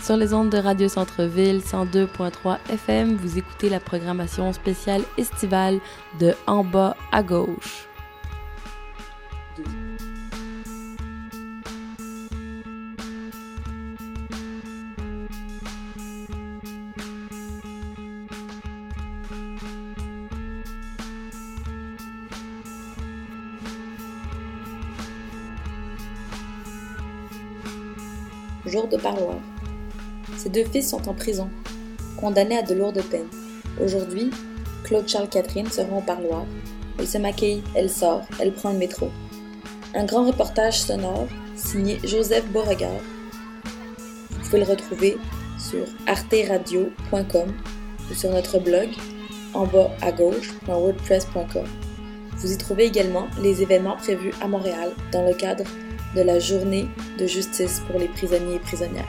Sur les ondes de Radio Centre-Ville 102.3 FM, vous écoutez la programmation spéciale estivale de En bas à gauche. Jour de parloir. Ses deux fils sont en prison, condamnés à de lourdes peines. Aujourd'hui, Claude Charles Catherine se rend au parloir. Elle se maquille, elle sort, elle prend le métro. Un grand reportage sonore signé Joseph Beauregard. Vous pouvez le retrouver sur arteradio.com ou sur notre blog enbasagauche.wordpress.com. Vous y trouvez également les événements prévus à Montréal dans le cadre de la journée de justice pour les prisonniers et prisonnières.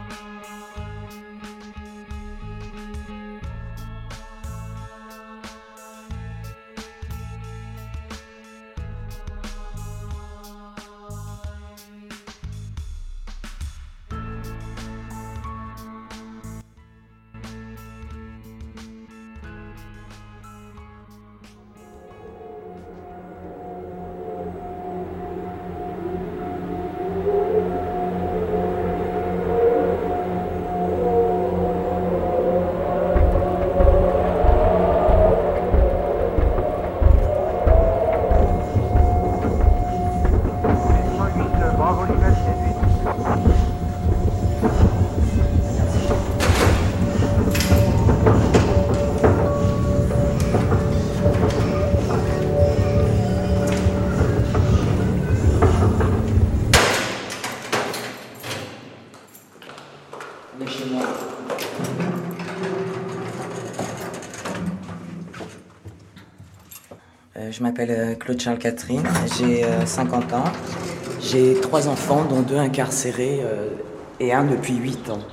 Je m'appelle Claude Charles Catherine, j'ai 50 ans. J'ai 3 enfants, dont 2 incarcérés et un depuis 8 ans.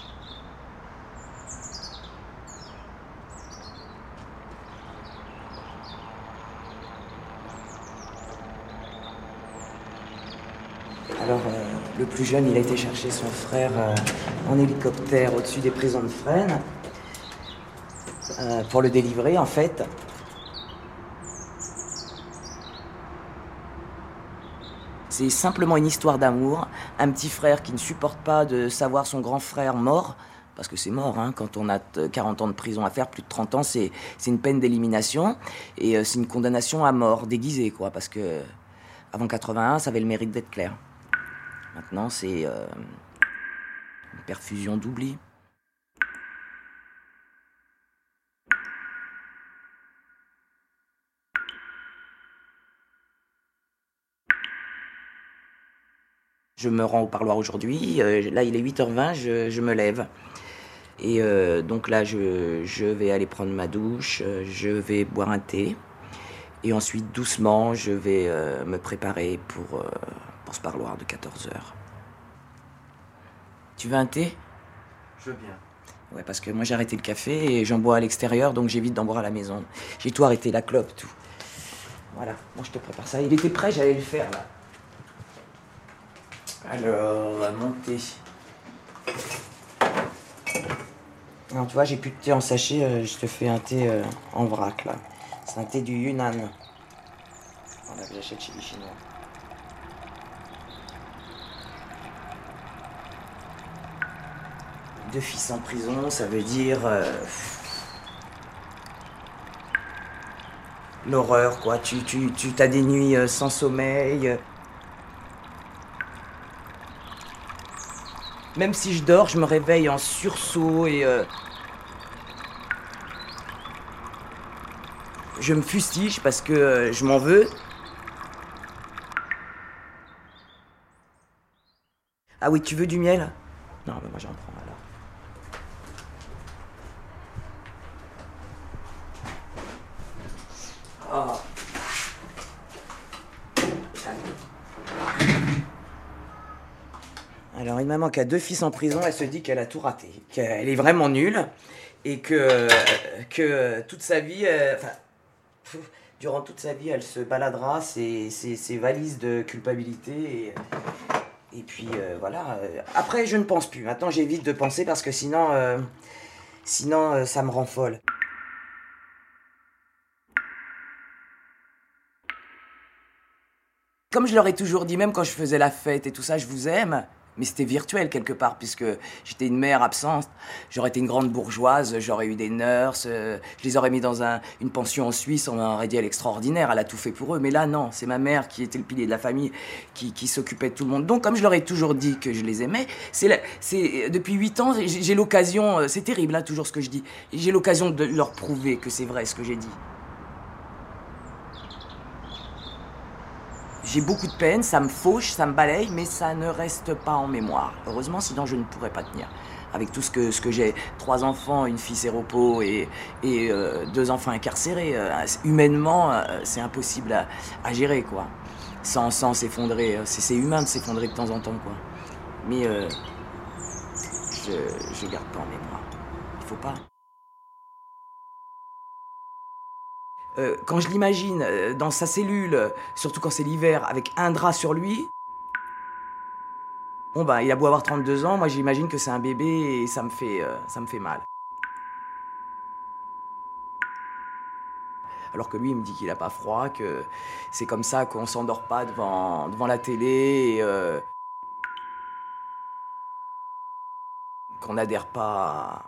Alors, le plus jeune, il a été chercher son frère en hélicoptère au-dessus des prisons de Fresnes pour le délivrer, en fait. C'est simplement une histoire d'amour, un petit frère qui ne supporte pas de savoir son grand frère mort, parce que c'est mort, hein, quand on a 40 ans de prison à faire, plus de 30 ans, c'est une peine d'élimination, et c'est une condamnation à mort, déguisée, quoi, parce que avant 81, ça avait le mérite d'être clair. Maintenant, c'est une perfusion d'oubli. Je me rends au parloir aujourd'hui, là il est 8h20, je me lève. Et donc là je vais aller prendre ma douche, je vais boire un thé. Et ensuite doucement je vais me préparer pour ce parloir de 14h. Tu veux un thé ? Je veux bien. Ouais, parce que moi j'ai arrêté le café et j'en bois à l'extérieur, donc j'évite d'en boire à la maison. J'ai tout arrêté, la clope, tout. Voilà, moi je te prépare ça. Il était prêt, j'allais le faire là. Alors, on va monter. Alors, tu vois, j'ai plus de thé en sachet, je te fais un thé en vrac, là. C'est un thé du Yunnan. Voilà, que j'achète chez les Chinois. Deux fils en prison, ça veut dire... l'horreur, quoi. Tu as des nuits sans sommeil... Même si je dors, je me réveille en sursaut et je me fustige parce que je m'en veux. Ah oui, tu veux du miel ? Non, mais moi j'en prends alors. Oh. Alors, une maman qui a 2 fils en prison, elle se dit qu'elle a tout raté, qu'elle est vraiment nulle et que toute sa vie, durant toute sa vie, elle se baladera ses valises de culpabilité Et puis voilà. Après, je ne pense plus. Maintenant, j'évite de penser parce que sinon, ça me rend folle. Comme je leur ai toujours dit, même quand je faisais la fête et tout ça, je vous aime. Mais c'était virtuel quelque part, puisque j'étais une mère absente. J'aurais été une grande bourgeoise, j'aurais eu des nurses, je les aurais mis dans une pension en Suisse, on aurait dit elle extraordinaire, elle a tout fait pour eux. Mais là, non, c'est ma mère qui était le pilier de la famille, qui s'occupait de tout le monde. Donc, comme je leur ai toujours dit que je les aimais, depuis 8 ans, j'ai l'occasion, c'est terrible, hein, toujours ce que je dis, j'ai l'occasion de leur prouver que c'est vrai ce que j'ai dit. J'ai beaucoup de peine, ça me fauche, ça me balaye, mais ça ne reste pas en mémoire. Heureusement, sinon je ne pourrais pas tenir. Avec tout ce que j'ai, 3 enfants, une fille séropo et 2 enfants incarcérés, humainement, c'est impossible à gérer, quoi. Sans s'effondrer. C'est humain de s'effondrer de temps en temps, quoi. Mais je garde pas en mémoire. Il faut pas. Quand je l'imagine dans sa cellule, surtout quand c'est l'hiver, avec un drap sur lui, bon bah il a beau avoir 32 ans, moi j'imagine que c'est un bébé et ça me fait mal. Alors que lui il me dit qu'il a pas froid, que c'est comme ça qu'on s'endort pas devant la télé, et, qu'on n'adhère pas.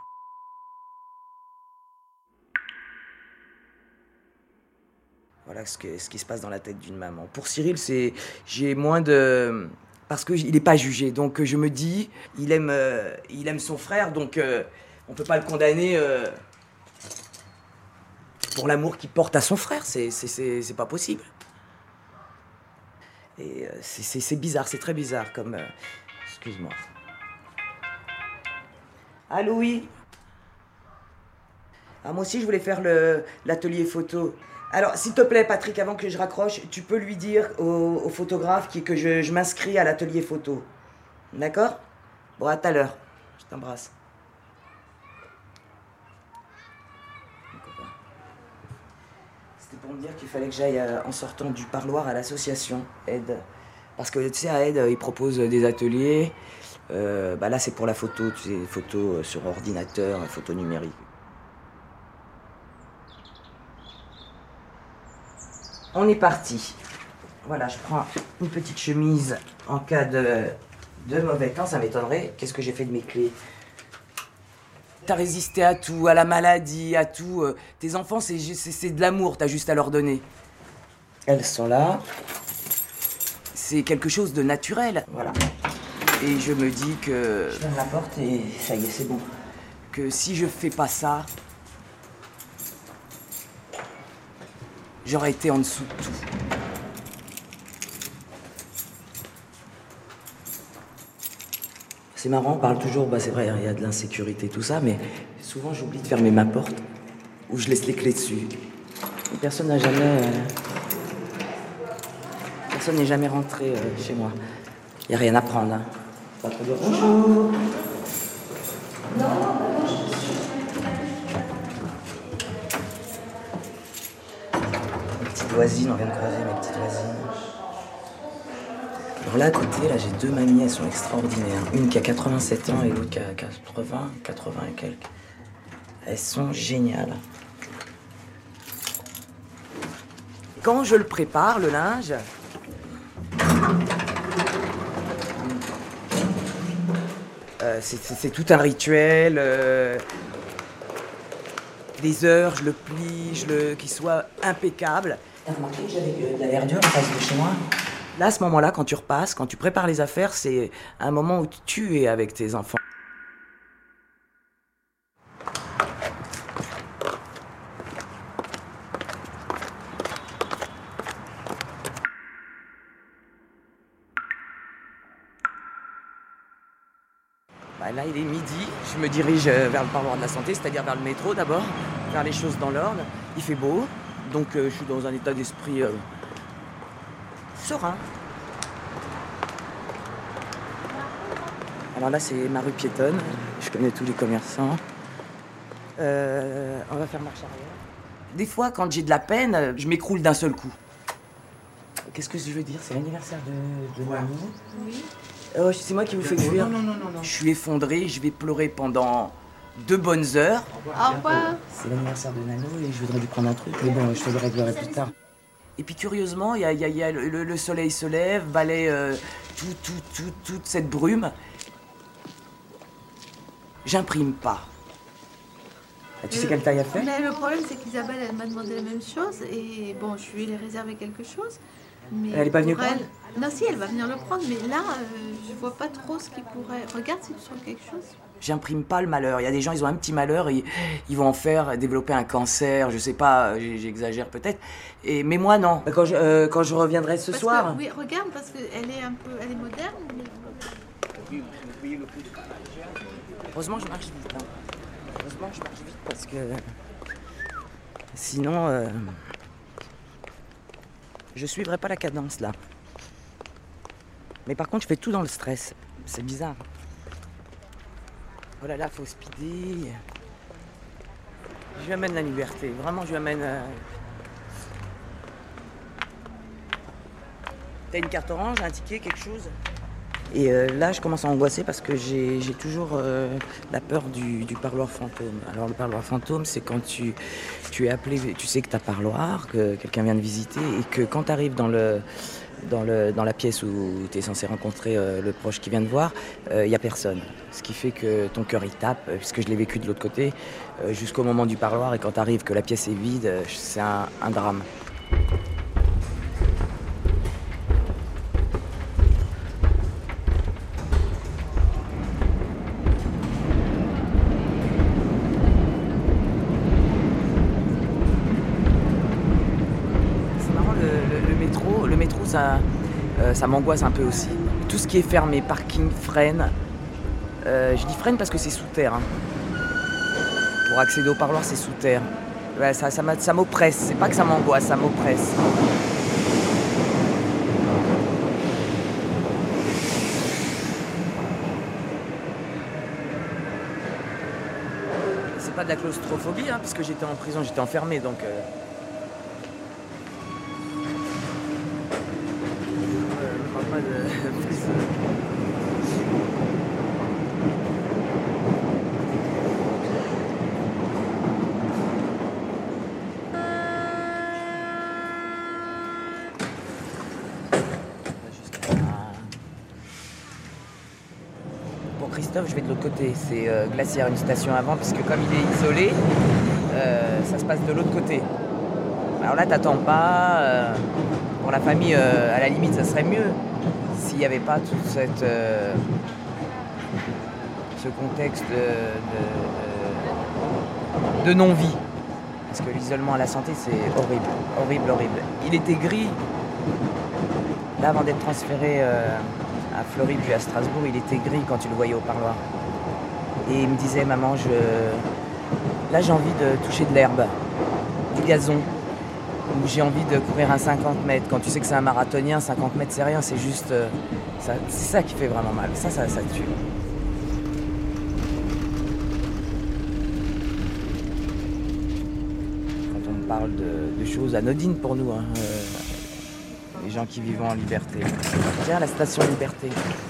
Voilà ce qui se passe dans la tête d'une maman. Pour Cyril, j'ai moins de... Parce qu'il n'est pas jugé, donc je me dis, il aime son frère, donc on ne peut pas le condamner pour l'amour qu'il porte à son frère, c'est pas possible. Et c'est bizarre, c'est très bizarre comme... Excuse-moi. Allô, oui. Ah, moi aussi, je voulais faire l'atelier photo. Alors, s'il te plaît, Patrick, avant que je raccroche, tu peux lui dire au photographe que je m'inscris à l'atelier photo. D'accord ? Bon, à tout à l'heure. Je t'embrasse. C'était pour me dire qu'il fallait que j'aille en sortant du parloir à l'association Aide. Parce que, tu sais, à Aide, ils proposent des ateliers. Là, c'est pour la photo, tu sais, photos sur ordinateur, photo numérique. On est parti. Voilà, je prends une petite chemise en cas de mauvais temps, ça m'étonnerait. Qu'est-ce que j'ai fait de mes clés ? T'as résisté à tout, à la maladie, à tout. Tes enfants, c'est de l'amour, t'as juste à leur donner. Elles sont là. C'est quelque chose de naturel, voilà. Et je me dis que... Je ferme la porte et ça y est, c'est bon. Que si je fais pas ça... J'aurais été en dessous de tout. C'est marrant, on parle toujours, c'est vrai, il y a de l'insécurité, tout ça, mais souvent j'oublie de fermer ma porte, ou je laisse les clés dessus. Et personne n'est jamais rentré chez moi. Il n'y a rien à prendre, hein. Pas trop dire bonjour. Voisines, on vient de croiser mes petites voisines. Alors là à côté, là j'ai 2 mamies, elles sont extraordinaires. Une qui a 87 ans et l'autre qui a 80 et quelques. Elles sont géniales. Quand je le prépare, le linge, c'est tout un rituel. Des heures, je le plie, qu'il soit impeccable. T'as remarqué que j'avais de la verdure en face de chez moi ? Là, à ce moment-là, quand tu repasses, quand tu prépares les affaires, c'est un moment où tu es avec tes enfants. Là, il est midi, je me dirige vers le parloir de la santé, c'est-à-dire vers le métro d'abord, faire les choses dans l'ordre. Il fait beau, donc je suis dans un état d'esprit serein. Alors là, c'est ma rue piétonne, je connais tous les commerçants. On va faire marche arrière. Des fois, quand j'ai de la peine, je m'écroule d'un seul coup. Qu'est-ce que je veux dire ? C'est l'anniversaire de Mamie. Oui. Oh, c'est moi qui vous fais fuir. Non. Je suis effondré, je vais pleurer pendant 2 bonnes heures. Au revoir. C'est l'anniversaire de Nano et je voudrais lui prendre un truc, mais bon, je te le réglerai plus tard. Et puis curieusement, il y a le soleil se lève, balaye toute cette brume. J'imprime pas. Tu sais quelle taille à faire? Mais le problème, c'est qu'Isabelle, elle m'a demandé la même chose. Et bon, je lui ai réservé quelque chose. Mais Elle est pas venue pour prendre? Non, si, elle va venir le prendre. Mais là, je vois pas trop ce qui pourrait... Regarde si tu trouves quelque chose. J'imprime pas le malheur. Il y a des gens, ils ont un petit malheur, et ils vont en faire développer un cancer, je sais pas, j'exagère peut-être. Mais moi, non. Quand je reviendrai ce soir. Oui, regarde, parce qu'elle est un peu... Elle est moderne. Mais... Heureusement, je marche vite. Hein. Heureusement, je marche vite parce que... Sinon, je suivrai pas la cadence, là. Mais par contre, je fais tout dans le stress. C'est bizarre. Oh là là, faut speeder. Je lui amène la liberté. Vraiment, je lui amène... T'as une carte orange, un ticket, quelque chose? Et là, je commence à angoisser parce que j'ai toujours la peur du parloir fantôme. Alors, le parloir fantôme, c'est quand tu es appelé, tu sais que t'as parloir, que quelqu'un vient de visiter, et que quand tu arrives dans la pièce où tu es censé rencontrer le proche qui vient de voir, il n'y a personne. Ce qui fait que ton cœur, il tape, puisque je l'ai vécu de l'autre côté, jusqu'au moment du parloir, et quand tu arrives que la pièce est vide, c'est un drame. Ça m'angoisse un peu aussi. Tout ce qui est fermé, parking, freine. Je dis freine parce que c'est sous terre. Hein. Pour accéder au parloir, c'est sous terre. Ouais, ça m'oppresse. C'est pas que ça m'angoisse, ça m'oppresse. C'est pas de la claustrophobie, hein, puisque j'étais en prison, j'étais enfermé, donc... Pour Christophe, je vais de l'autre côté. C'est Glacière, une station avant, puisque comme il est isolé, ça se passe de l'autre côté. Alors là, t'attends pas. Pour la famille, à la limite, ça serait mieux s'il n'y avait pas tout ce contexte de non-vie. Parce que l'isolement à la santé, c'est horrible, horrible, horrible. Il était gris. Là, avant d'être transféré à Fleury puis à Strasbourg, il était gris quand tu le voyais au parloir. Et il me disait, maman, là j'ai envie de toucher de l'herbe, du gazon. Où j'ai envie de courir un 50 mètres. Quand tu sais que c'est un marathonien, 50 mètres c'est rien, c'est juste... c'est ça qui fait vraiment mal, ça tue. Quand on parle de choses anodines pour nous, hein, les gens qui vivent en liberté. Tiens, la station Liberté.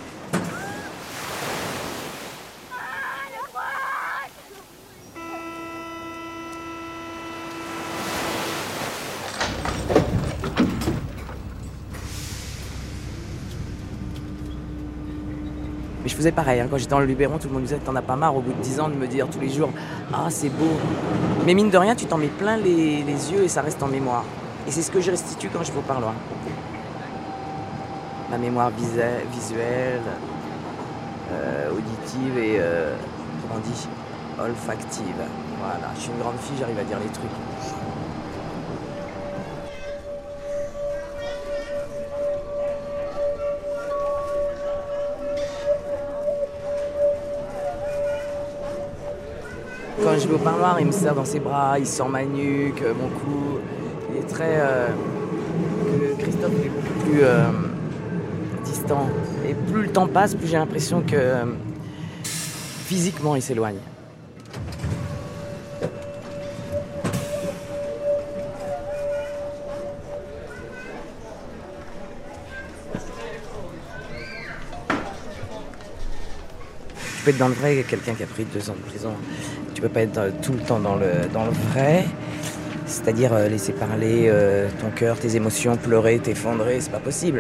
Mais je faisais pareil, hein. Quand j'étais dans le Luberon, tout le monde me disait t'en as pas marre au bout de 10 ans de me dire tous les jours ah c'est beau. Mais mine de rien, tu t'en mets plein les yeux et ça reste en mémoire. Et c'est ce que je restitue quand je vais au parloir. Ma mémoire visuelle, auditive et comment on dit, olfactive. Voilà, je suis une grande fille, j'arrive à dire les trucs. Quand je vais au parloir, il me serre dans ses bras, il sent ma nuque, mon cou. Il est très... que Christophe est beaucoup plus distant. Et plus le temps passe, plus j'ai l'impression que physiquement il s'éloigne. peux être dans le vrai, quelqu'un qui a pris 2 ans de prison. Tu peux pas être tout le temps dans le vrai. C'est-à-dire laisser parler ton cœur, tes émotions, pleurer, t'effondrer, c'est pas possible.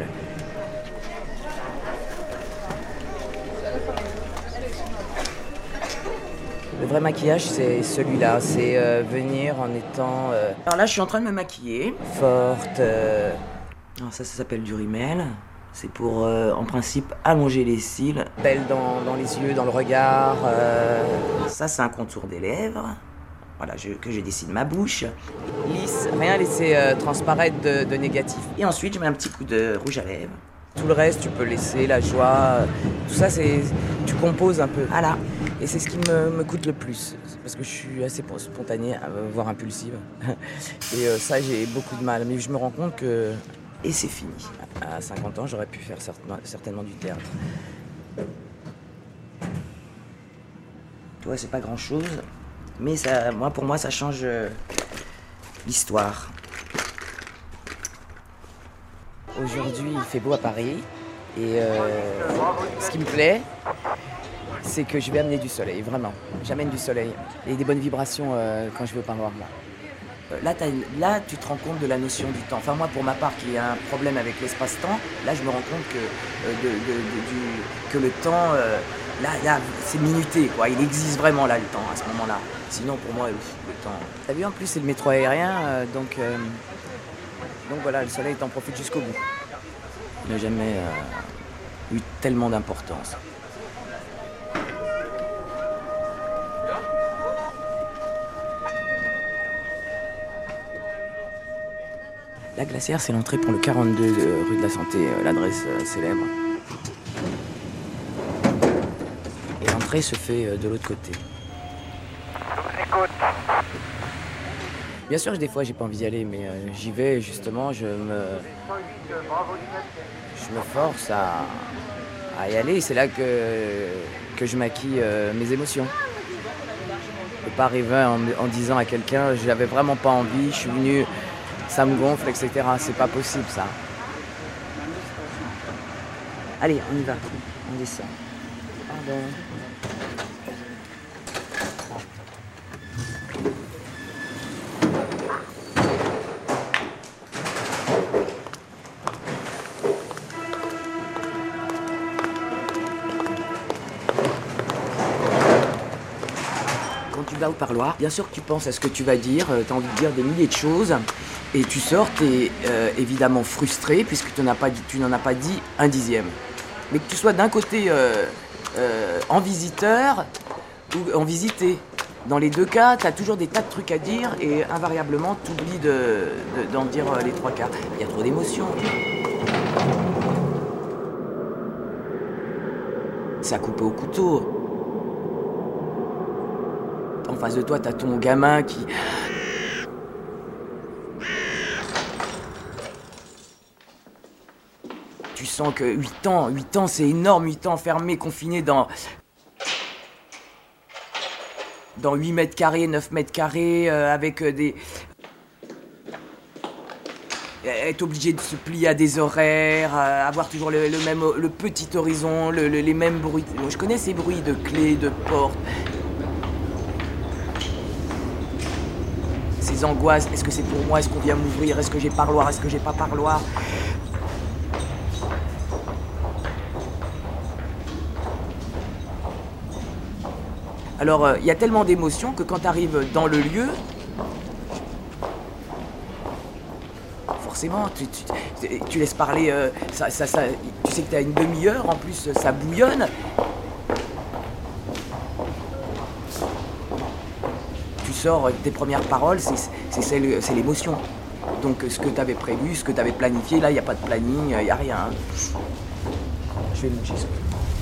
Le vrai maquillage, c'est celui-là. C'est venir en étant... Alors là, je suis en train de me maquiller. Forte. Alors ça s'appelle du rímel. C'est pour, en principe, allonger les cils. Belle dans les yeux, dans le regard. Ça, c'est un contour des lèvres. Voilà, que je dessine ma bouche. Lisse, rien laisser transparaître de négatif. Et ensuite, je mets un petit coup de rouge à lèvres. Tout le reste, tu peux laisser la joie. Tout ça, tu composes un peu. Voilà. Et c'est ce qui me coûte le plus. Parce que je suis assez spontanée, voire impulsive. Et ça, j'ai beaucoup de mal. Mais je me rends compte que... Et c'est fini. À 50 ans, j'aurais pu faire certainement du théâtre. Tu vois, c'est pas grand-chose. Mais ça, pour moi, ça change l'histoire. Aujourd'hui, il fait beau à Paris. Et ce qui me plaît, c'est que je vais amener du soleil, vraiment. J'amène du soleil et des bonnes vibrations quand je vais au parloir. Là, tu te rends compte de la notion du temps. Enfin, moi, pour ma part, qui a un problème avec l'espace-temps, là, je me rends compte que le temps, là, c'est minuté, quoi. Il existe vraiment, là, le temps, à ce moment-là. Sinon, pour moi, le temps... T'as vu, en plus, c'est le métro aérien, donc voilà, le soleil t'en profite jusqu'au bout. Il n'a jamais eu tellement d'importance. La Glacière, c'est l'entrée pour le 42 rue de la Santé, l'adresse célèbre. Et l'entrée se fait de l'autre côté. Bien sûr, des fois, j'ai pas envie d'y aller, mais j'y vais, justement, je me force à y aller. C'est là que je maquille mes émotions. Je peux pas arriver en disant à quelqu'un, je n'avais vraiment pas envie, je suis venu... Ça me gonfle, etc. C'est pas possible, ça. Allez, on y va. On descend. Pardon. Quand tu vas au parloir, bien sûr que tu penses à ce que tu vas dire, tu as envie de dire des milliers de choses. Et tu sors, t'es évidemment frustré puisque tu n'en as pas dit un dixième. Mais que tu sois d'un côté en visiteur ou en visité. Dans les deux cas, tu as toujours des tas de trucs à dire et invariablement, tu oublies d'en dire les 3 quarts. Il y a trop d'émotions. Ça coupe au couteau. En face de toi, tu as ton gamin qui... Tu sens que 8 ans c'est énorme, 8 ans enfermé, confiné dans 8 mètres carrés, 9 mètres carrés, avec des... Être obligé de se plier à des horaires, avoir toujours le petit horizon, les mêmes bruits. Je connais ces bruits de clés, de portes. Ces angoisses, est-ce que c'est pour moi, est-ce qu'on vient m'ouvrir, est-ce que j'ai parloir, est-ce que j'ai pas parloir. Alors, il y a tellement d'émotions que quand tu arrives dans le lieu, forcément, tu laisses parler, tu sais que tu as une demi-heure, en plus ça bouillonne. Tu sors, tes premières paroles, c'est l'émotion. Donc ce que tu avais prévu, ce que tu avais planifié, là, il n'y a pas de planning, il n'y a rien. Je vais me bouger ça.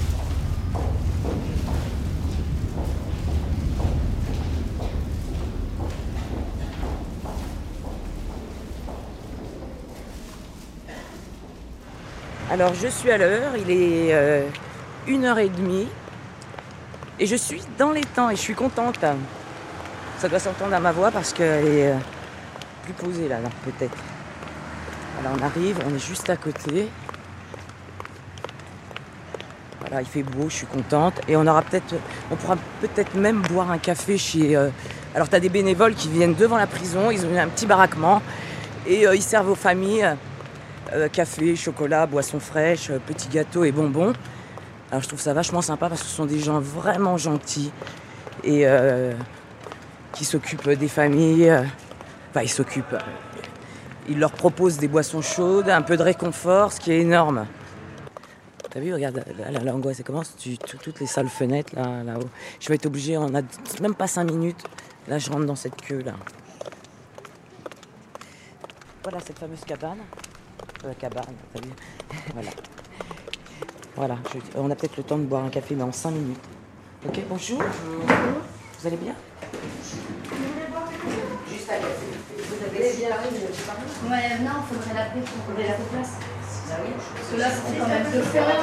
Alors je suis à l'heure, il est 1h30 et je suis dans les temps et je suis contente. Ça doit s'entendre à ma voix parce qu'elle est plus posée là, peut-être. Voilà, on arrive, on est juste à côté. Voilà. Voilà, il fait beau, je suis contente. Et on pourra peut-être même boire un café chez... Alors, tu as des bénévoles qui viennent devant la prison, ils ont un petit baraquement. Et ils servent aux familles café, chocolat, boissons fraîches, petits gâteaux et bonbons. Alors je trouve ça vachement sympa parce que ce sont des gens vraiment gentils et qui s'occupent des familles. Enfin, ils leur proposent des boissons chaudes, un peu de réconfort, ce qui est énorme. T'as vu, regarde, là, l'angoisse, ça commence, toutes les sales fenêtres là-haut. Je vais être obligée, on a même pas 5 minutes. Là, je rentre dans cette queue là. Voilà cette fameuse cabane. T'as vu. Voilà, on a peut-être le temps de boire un café, mais en 5 minutes. Ok, bonjour. Vous allez bien? Juste à café. Vous avez bien Ouais, non, il faudrait l'appeler pour trouver la place. Parce que là, c'est quand même peu faire.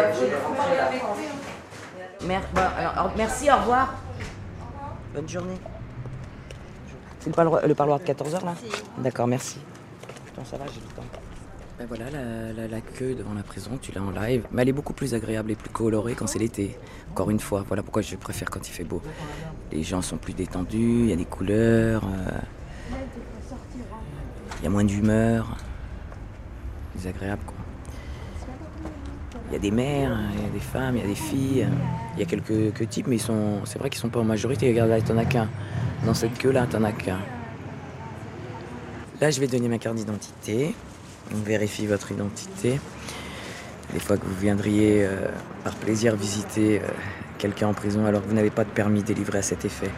Merci, au revoir. Bonne journée. C'est le parloir de 14h là? D'accord, merci. Putain, ça va, j'ai le temps. Ben voilà, la queue devant la prison, tu l'as en live. Mais elle est beaucoup plus agréable et plus colorée quand c'est l'été. Encore une fois, voilà pourquoi je préfère quand il fait beau. Les gens sont plus détendus, il y a des couleurs, il y a moins d'humeur. C'est agréable, quoi. Il y a des mères, il y a des femmes, il y a des filles. Il y a quelques types, mais c'est vrai qu'ils sont pas en majorité. Regarde là, t'en as qu'un. Dans cette queue-là, t'en as qu'un. Là, je vais donner ma carte d'identité. On vérifie votre identité. Des fois que vous viendriez par plaisir visiter quelqu'un en prison alors que vous n'avez pas de permis délivré à cet effet.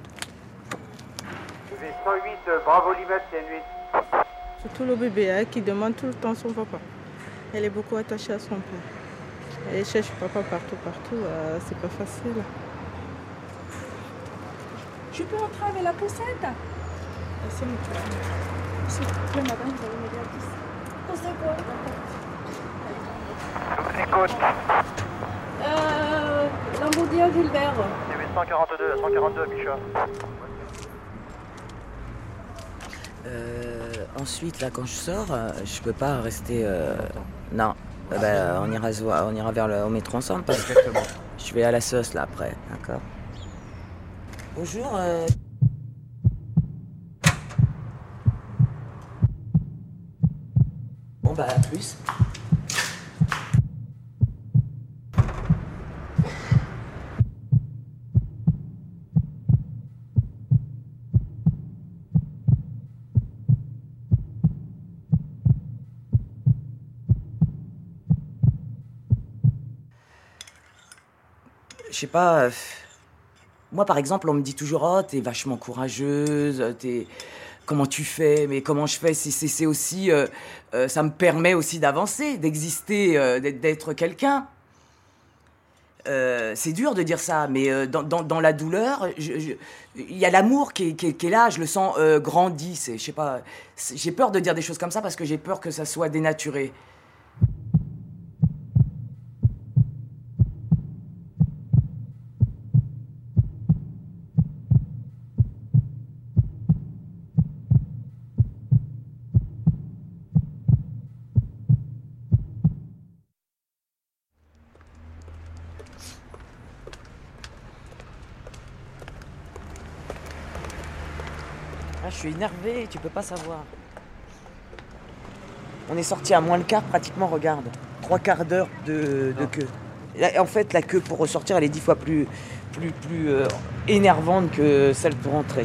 V108, bravo Limette, c'est une 8. Surtout le bébé qui demande tout le temps son papa. Elle est beaucoup attachée à son père. Elle cherche papa partout, c'est pas facile. Je peux entrer avec la poussette? C'est une S'il vous plaît, madame, vous allez m'aider à pousser. Pousser quoi? Je vous écoute. L'Amboudia Gilbert. Il y avait 142 Bichat. Ensuite, là, quand je sors, je peux pas rester... Non, on ira vers au métro ensemble parce que je vais à la sauce, là, après. D'accord. Bonjour. Bon, bah, à plus. Je sais pas, moi par exemple on me dit toujours oh t'es vachement courageuse, comment tu fais, mais comment je fais, c'est aussi, ça me permet aussi d'avancer, d'exister, d'être quelqu'un. C'est dur de dire ça, mais dans la douleur, il y a l'amour qui est là, je le sens grandi, je sais pas, j'ai peur de dire des choses comme ça parce que j'ai peur que ça soit dénaturé. Je suis énervé, tu peux pas savoir. On est sorti à moins le quart pratiquement, regarde. 3/4 d'heure de queue. Là, en fait, la queue pour ressortir, elle est 10 fois plus énervante que celle pour rentrer.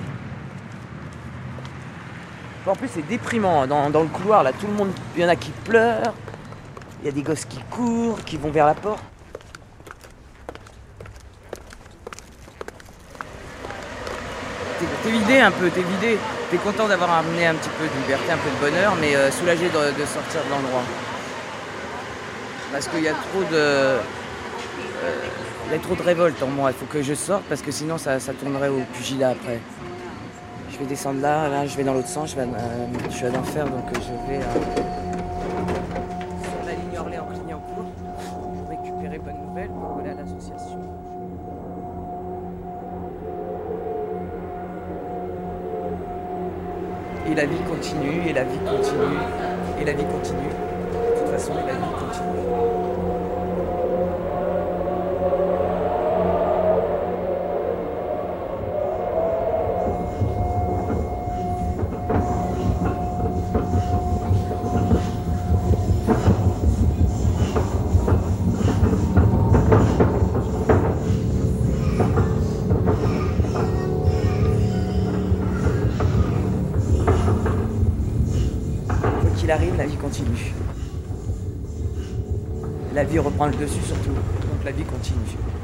En plus, c'est déprimant. Dans le couloir, là, tout le monde, il y en a qui pleurent. Il y a des gosses qui courent, qui vont vers la porte. T'es vidé un peu, t'es vidé. T'es content d'avoir amené un petit peu de liberté, un peu de bonheur, mais soulagé de sortir de l'endroit. Parce qu'il y a trop de révolte en moi. Il faut que je sorte parce que sinon ça tournerait au pugilat après. Je vais descendre là, je vais dans l'autre sens, je suis à l'enfer, donc je vais sur la ligne Orléans-Clignancourt pour récupérer Bonne Nouvelle pour aller à l'association. Et la vie continue, et la vie continue, et la vie continue. De toute façon, la vie continue. qu'il arrive, la vie continue. La vie reprend le dessus surtout, donc la vie continue.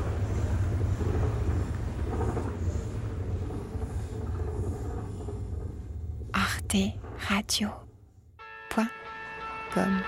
arteradio.com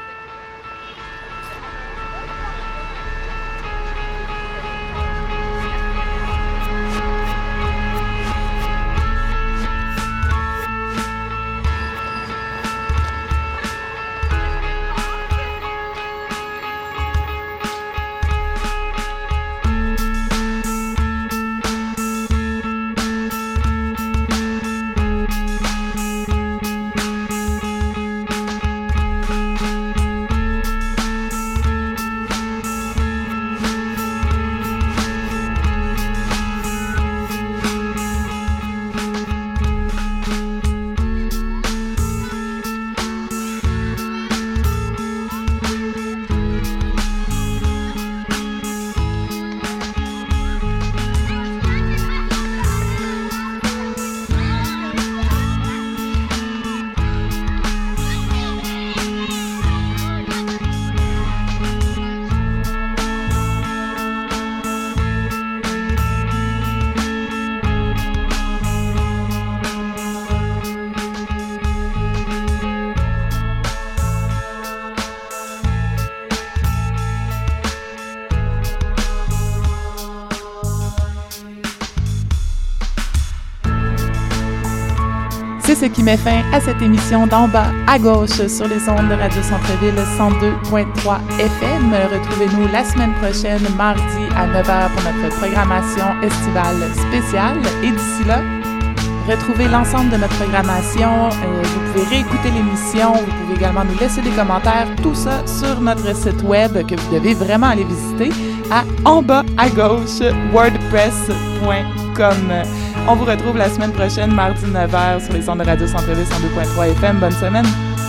C'est ce qui met fin à cette émission d'en bas à gauche sur les ondes de Radio Centre-Ville 102.3 FM. Retrouvez-nous la semaine prochaine, mardi à 9h pour notre programmation estivale spéciale. Et d'ici là, retrouvez l'ensemble de notre programmation. Vous pouvez réécouter l'émission. Vous pouvez également nous laisser des commentaires. Tout ça sur notre site web que vous devez vraiment aller visiter à en bas à gauche wordpress.com. On vous retrouve la semaine prochaine, mardi 9h, sur les ondes de Radio Centre-Ville 102.3 FM. Bonne semaine!